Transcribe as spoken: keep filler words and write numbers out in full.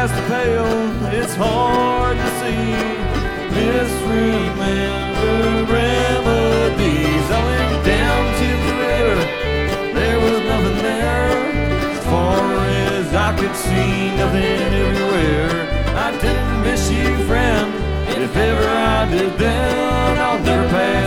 past the pale, it's hard to see. Misremembered remedies. I went down to the river, there was nothing there. As far as I could see, nothing everywhere. I didn't miss you, friend. If ever I did, then I'll never pass.